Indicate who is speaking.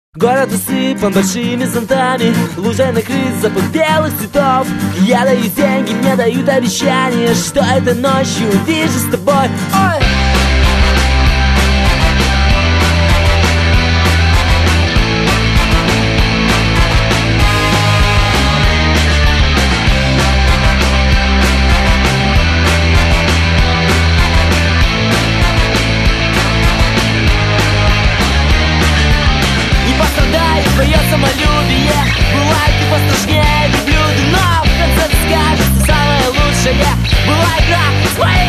Speaker 1: Город усыпан большими зонтами, лужа накрыт запах белых цветов. Я даю деньги, мне дают обещания, что этой ночью увижу с тобой. Ой! Твое самолюбие, бывает и пострашнее верблюда, но в конце ты скажешь, что самое лучшее была игра своей